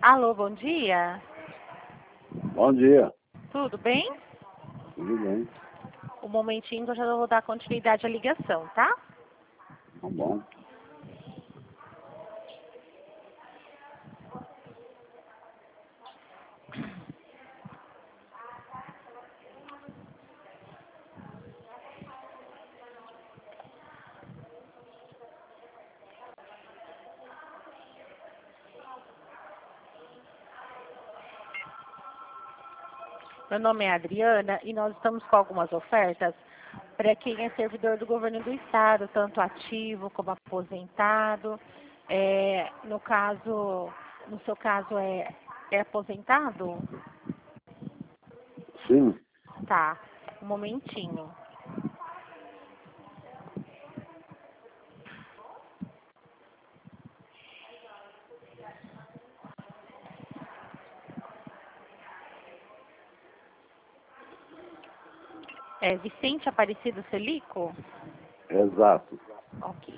Alô, bom dia. Bom dia. Tudo bem? Tudo bem? Um momentinho que eu já vou dar continuidade à ligação, tá? Tá bom. Meu nome é Adriana e nós estamos com algumas ofertas para quem é servidor do governo do estado, tanto ativo como aposentado. No seu caso é aposentado? Sim. Tá, um momentinho. É Vicente Aparecido Celico? Exato. Ok.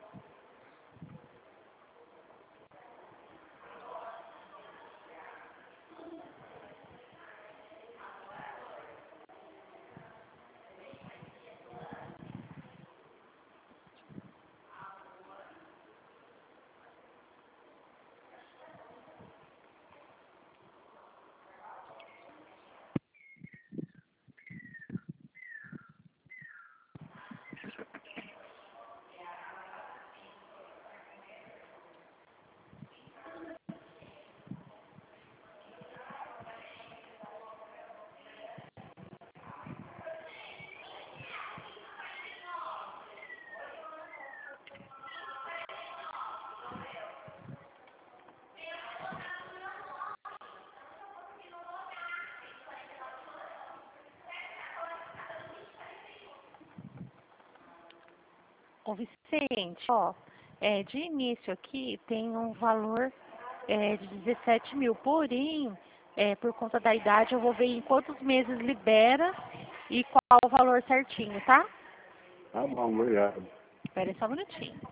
Ô Vicente, ó, de início aqui tem um valor de 17 mil, porém, por conta da idade, eu vou ver em quantos meses libera e qual o valor certinho, tá? Tá bom, obrigado. Espera aí só um minutinho.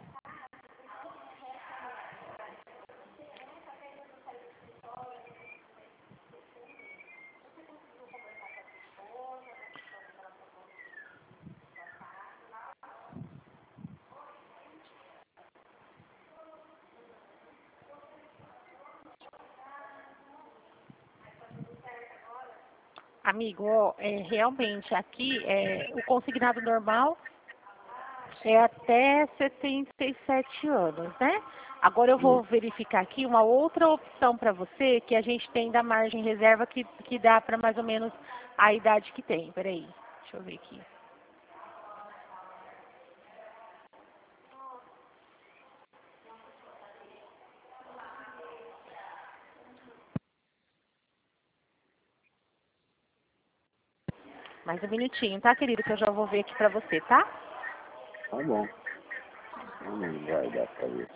Amigo, ó, realmente aqui o consignado normal é até 77 anos, né? Agora eu vou verificar aqui uma outra opção para você que a gente tem da margem reserva que dá para mais ou menos a idade que tem. Peraí, deixa eu ver aqui. Mais um minutinho, tá, querido? Que eu já vou ver aqui para você, tá? Tá bom. Não vai dar pra ver.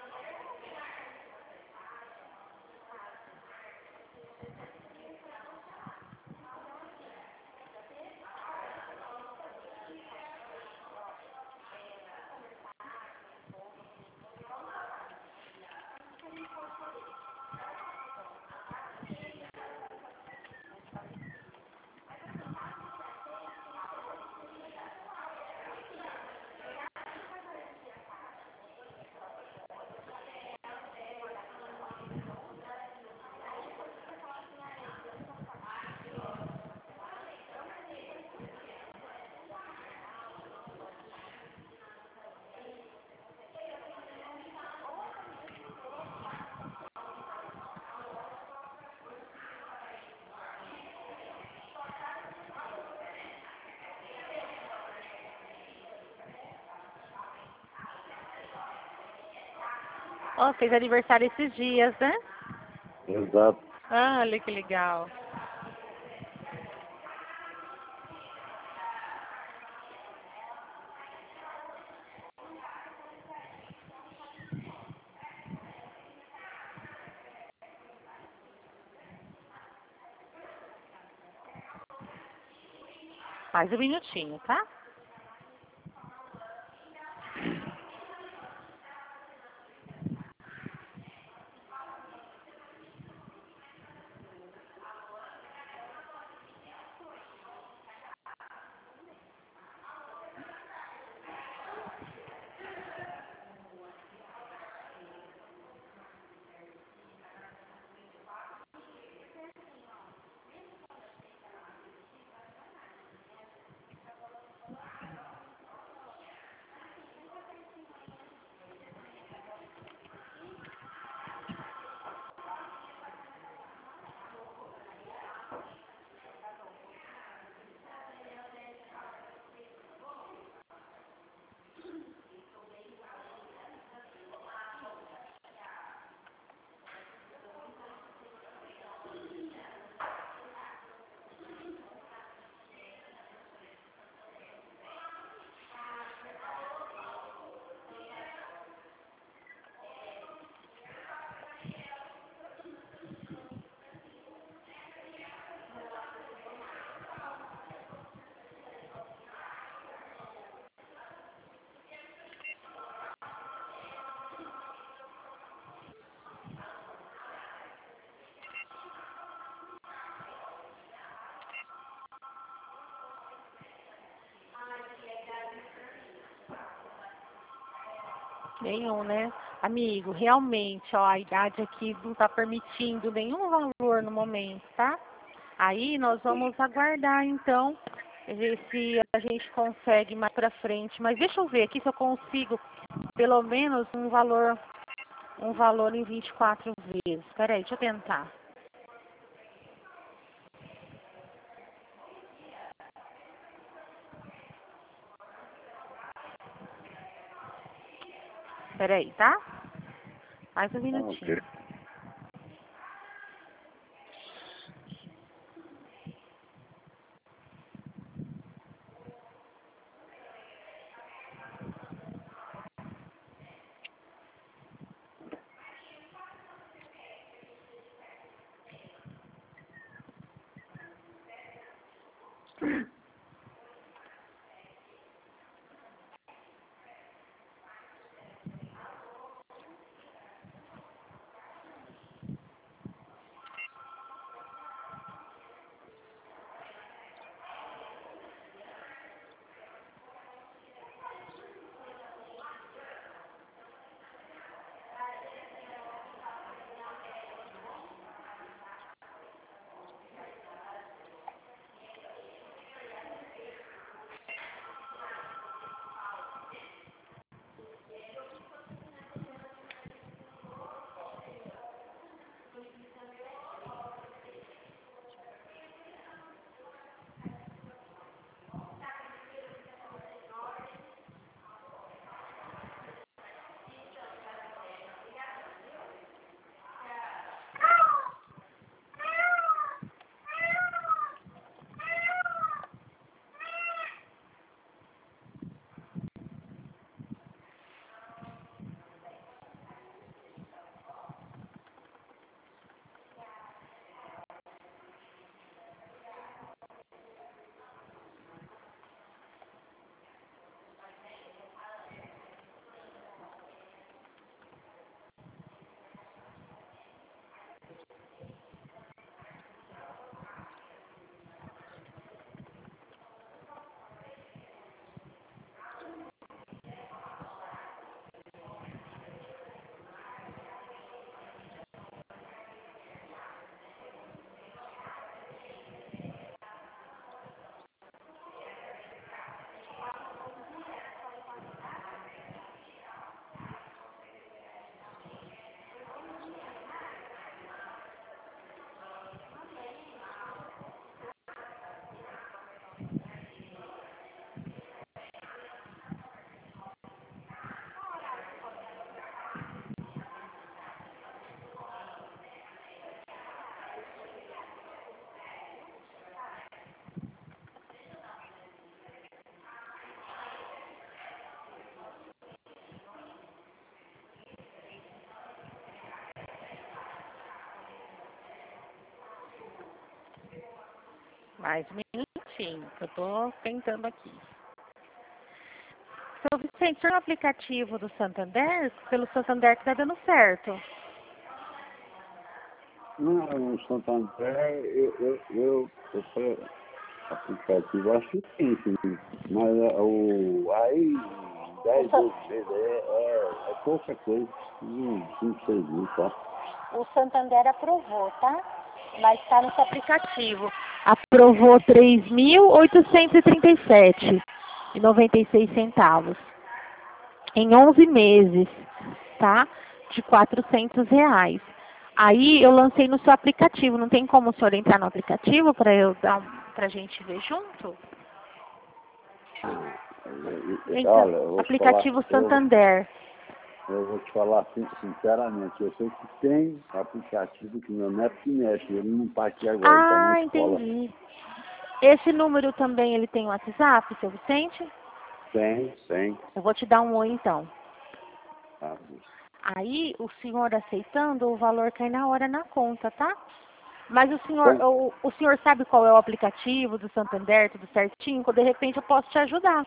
Ó, fez aniversário esses dias, né? Exato. Ah, olha que legal. Mais um minutinho, tá? Nenhum, né? Amigo, realmente, ó, a idade aqui não está permitindo nenhum valor no momento, tá? Aí nós vamos aguardar, então, ver se a gente consegue mais pra frente. Mas deixa eu ver aqui se eu consigo pelo menos um valor em 24 vezes. Peraí, deixa eu tentar. Peraí, tá? Mais um Ah, ok. minutinho. Mais um minutinho, que eu tô tentando aqui. Seu Vicente, o aplicativo do Santander, pelo Santander que tá dando certo. Não, o Santander, eu aplicativo, acho que sim. Mas aí, 10, 12 vezes, é pouca coisa, 5, 6 mil só. O Santander aprovou, tá? Mas está no seu aplicativo. Aprovou 3.837,96 em 11 meses, tá? De R$ 400. Aí eu lancei no seu aplicativo. Não tem como o senhor entrar no aplicativo para eu dar pra gente ver junto? Olha, Então, eu vou te falar, aplicativo Santander. eu vou te falar sinceramente, eu sei que tem aplicativo que meu neto que mexe, ele não está aqui agora, ele está na Ah, escola. entendi. Esse número também ele tem WhatsApp, seu Vicente? Tem. Eu vou te dar um oi então. Tá. Aí o senhor aceitando, o valor cai na hora na conta, tá? Mas Bom, o senhor sabe qual é o aplicativo do Santander, tudo certinho? De repente eu posso te ajudar.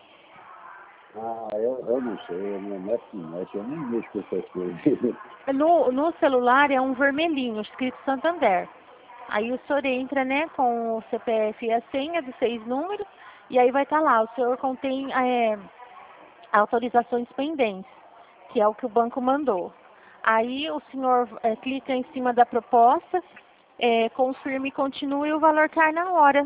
eu não sei, meu neto que mexe, eu nem mexo com essas coisas. No celular é um vermelhinho, escrito Santander. Aí o senhor entra, né, com o CPF e a senha de 6 números, e aí vai estar lá, o senhor contém autorizações pendentes, que é o que o banco mandou. Aí o senhor clica em cima da proposta, confirma e continua e o valor cai na hora.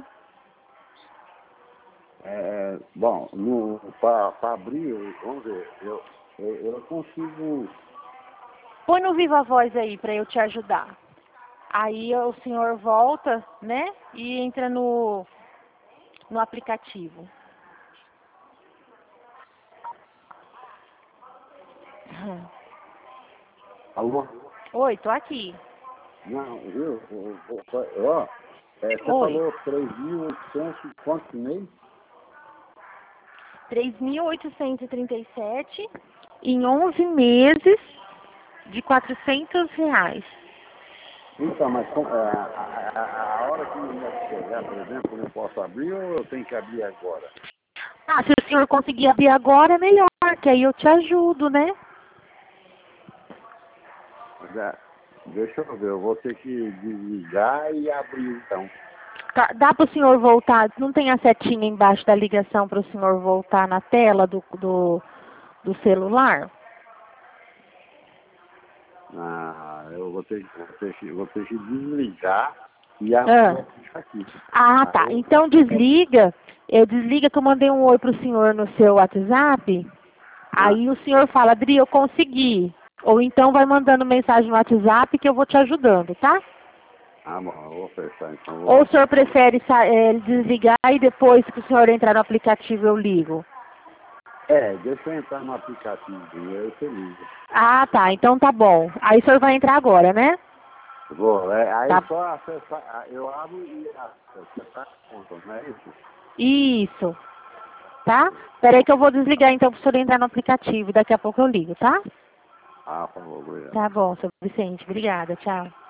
Bom, para abrir, vamos ver, eu consigo... Põe no Viva Voz aí para eu te ajudar. Aí o senhor volta, né? E entra no aplicativo. Alô? Oi, tô aqui. Não, viu? Ó, você falou 3.800 quanto por mês? 3.837 em 11 meses de R$ 400. Então, mas a hora que o médico chegar, por exemplo, eu posso abrir ou eu tenho que abrir agora? Ah, se o senhor conseguir abrir agora, é melhor, que aí eu te ajudo, né? Deixa eu ver, eu vou ter que desligar e abrir então. Tá, dá para o senhor voltar, não tem a setinha embaixo da ligação para o senhor voltar na tela do celular? Eu vou ter que desligar e abrir o aplicativo. Tá. Então desliga que eu mandei um oi pro senhor no seu WhatsApp. Aí o senhor fala, Adri, eu consegui. Ou então vai mandando mensagem no WhatsApp que eu vou te ajudando, tá? Bom, eu vou fechar então. Ou o senhor prefere desligar e depois que o senhor entrar no aplicativo eu ligo? Deixa eu entrar no aplicativo e aí você liga. Tá. Então tá bom. Aí o senhor vai entrar agora, né? Vou, aí Tá. só acessar, eu abro e acessar a conta, não é isso? Isso. Tá? Peraí que eu vou desligar então para o senhor entrar no aplicativo. Daqui a pouco eu ligo, tá? Por favor, obrigado. Tá bom, seu Vicente. Obrigada. Tchau.